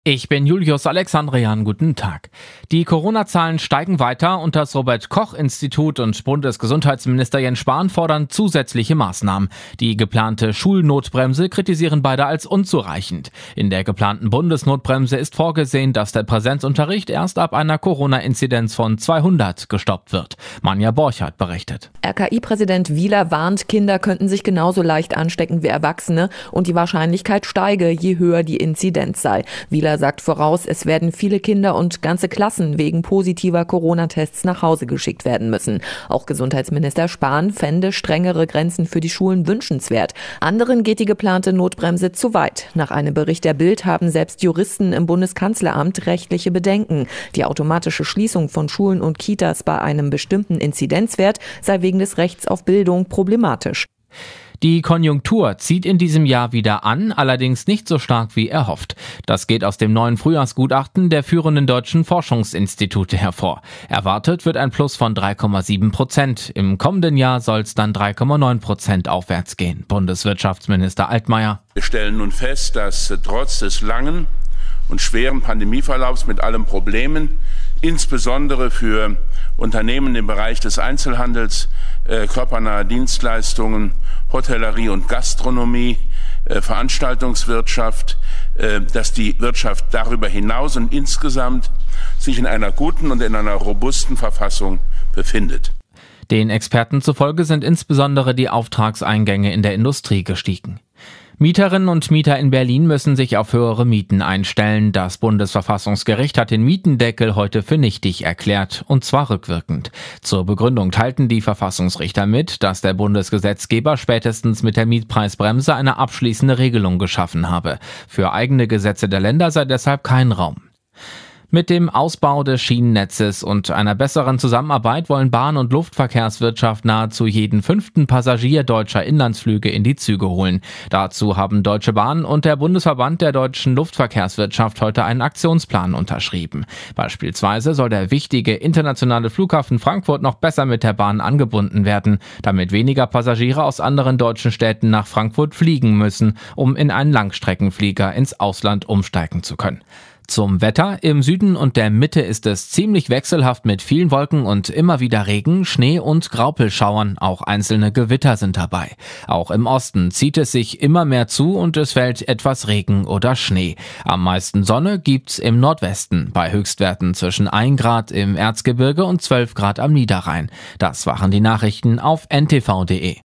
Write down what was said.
Ich bin Julius Alexandrian, guten Tag. Die Corona-Zahlen steigen weiter und das Robert-Koch-Institut und Bundesgesundheitsminister Jens Spahn fordern zusätzliche Maßnahmen. Die geplante Schulnotbremse kritisieren beide als unzureichend. In der geplanten Bundesnotbremse ist vorgesehen, dass der Präsenzunterricht erst ab einer Corona-Inzidenz von 200 gestoppt wird. Manja Borchardt berichtet. RKI-Präsident Wieler warnt, Kinder könnten sich genauso leicht anstecken wie Erwachsene und die Wahrscheinlichkeit steige, je höher die Inzidenz sei. Wieler sagt voraus, es werden viele Kinder und ganze Klassen wegen positiver Corona-Tests nach Hause geschickt werden müssen. Auch Gesundheitsminister Spahn fände strengere Grenzen für die Schulen wünschenswert. Anderen geht die geplante Notbremse zu weit. Nach einem Bericht der Bild haben selbst Juristen im Bundeskanzleramt rechtliche Bedenken. Die automatische Schließung von Schulen und Kitas bei einem bestimmten Inzidenzwert sei wegen des Rechts auf Bildung problematisch. Die Konjunktur zieht in diesem Jahr wieder an, allerdings nicht so stark wie erhofft. Das geht aus dem neuen Frühjahrsgutachten der führenden deutschen Forschungsinstitute hervor. Erwartet wird ein Plus von 3,7%. Im kommenden Jahr soll es dann 3,9% aufwärts gehen. Bundeswirtschaftsminister Altmaier. Wir stellen nun fest, dass trotz des langen und schweren Pandemieverlaufs mit allen Problemen, insbesondere für Unternehmen im Bereich des Einzelhandels, körpernahe Dienstleistungen, Hotellerie und Gastronomie, Veranstaltungswirtschaft, dass die Wirtschaft darüber hinaus und insgesamt sich in einer guten und in einer robusten Verfassung befindet. Den Experten zufolge sind insbesondere die Auftragseingänge in der Industrie gestiegen. Mieterinnen und Mieter in Berlin müssen sich auf höhere Mieten einstellen. Das Bundesverfassungsgericht hat den Mietendeckel heute für nichtig erklärt, und zwar rückwirkend. Zur Begründung teilten die Verfassungsrichter mit, dass der Bundesgesetzgeber spätestens mit der Mietpreisbremse eine abschließende Regelung geschaffen habe. Für eigene Gesetze der Länder sei deshalb kein Raum. Mit dem Ausbau des Schienennetzes und einer besseren Zusammenarbeit wollen Bahn- und Luftverkehrswirtschaft nahezu jeden 5. Passagier deutscher Inlandsflüge in die Züge holen. Dazu haben Deutsche Bahn und der Bundesverband der deutschen Luftverkehrswirtschaft heute einen Aktionsplan unterschrieben. Beispielsweise soll der wichtige internationale Flughafen Frankfurt noch besser mit der Bahn angebunden werden, damit weniger Passagiere aus anderen deutschen Städten nach Frankfurt fliegen müssen, um in einen Langstreckenflieger ins Ausland umsteigen zu können. Zum Wetter: Im Süden und der Mitte ist es ziemlich wechselhaft mit vielen Wolken und immer wieder Regen, Schnee und Graupelschauern. Auch einzelne Gewitter sind dabei. Auch im Osten zieht es sich immer mehr zu und es fällt etwas Regen oder Schnee. Am meisten Sonne gibt's im Nordwesten, bei Höchstwerten zwischen 1 Grad im Erzgebirge und 12 Grad am Niederrhein. Das waren die Nachrichten auf ntv.de.